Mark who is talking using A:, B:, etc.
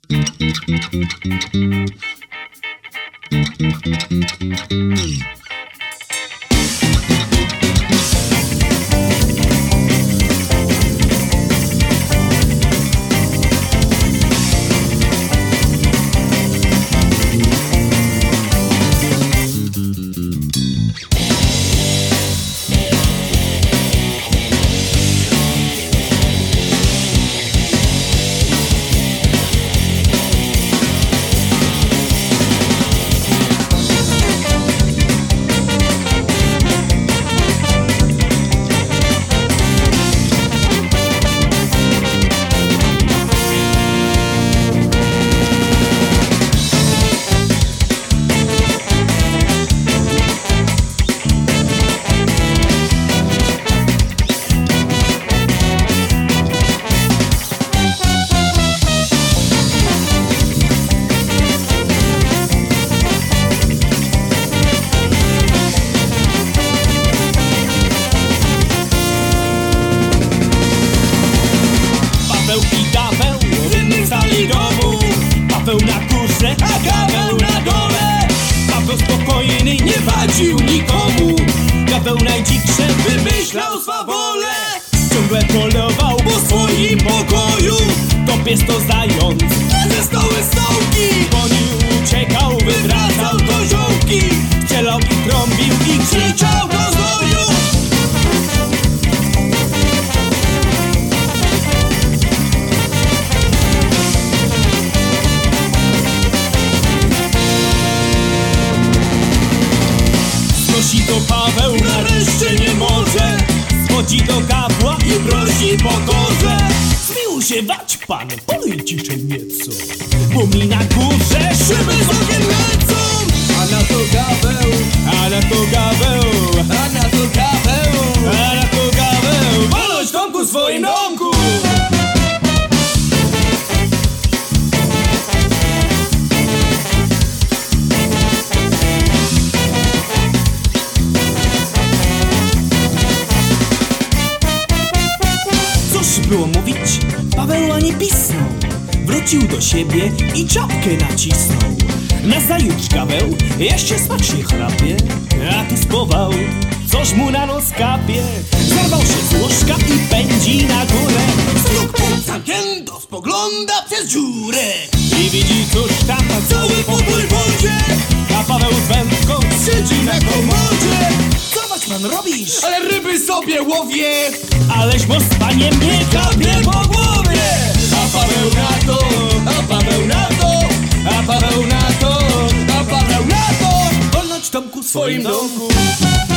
A: Paweł na górze, a Gaweł na dole. Paweł spokojny, nie wadził nikomu. Gaweł najdziksze wymyślał swawolę. Ciągle polował po swoim pokoju. To pies to zając, ze stoły stołki. Gonił, uciekał, wywracał koziołki. Strzelał i trąbił i krzyczał do zwoju. Prosi to Paweł, nareszcie nie może. Schodzi do gabła i prosi pokorze. Zmił się wać pan, polej ciszej nieco, bo mi na górze szyby z okiem lecą.
B: A na to Gaweł,
A: a na to Gaweł,
B: a na to Gaweł,
A: a na to Gaweł. Wolność Tomku w swoim domku. Było mówić, Paweł ani pisnął. Wrócił do siebie i czapkę nacisnął. Nazajutrz Gaweł jeszcze smacznie chrapie, a tu spował, coś mu na nos kapie. Zerwał się z łóżka i pędzi na górę. Znuk pod zamknięto, spogląda przez dziurę i widzi cóż tam cały podwój w wodzie. A Paweł z wędką siedzi na komodzie. Co pan robisz?
B: ale ryby sobie łowię.
A: Aleś mo z paniem nie kapie po głowie.
B: A Paweł na to, a Paweł na to, a Paweł na to, a Paweł na to.
A: Wolność Tomku w swoim domku.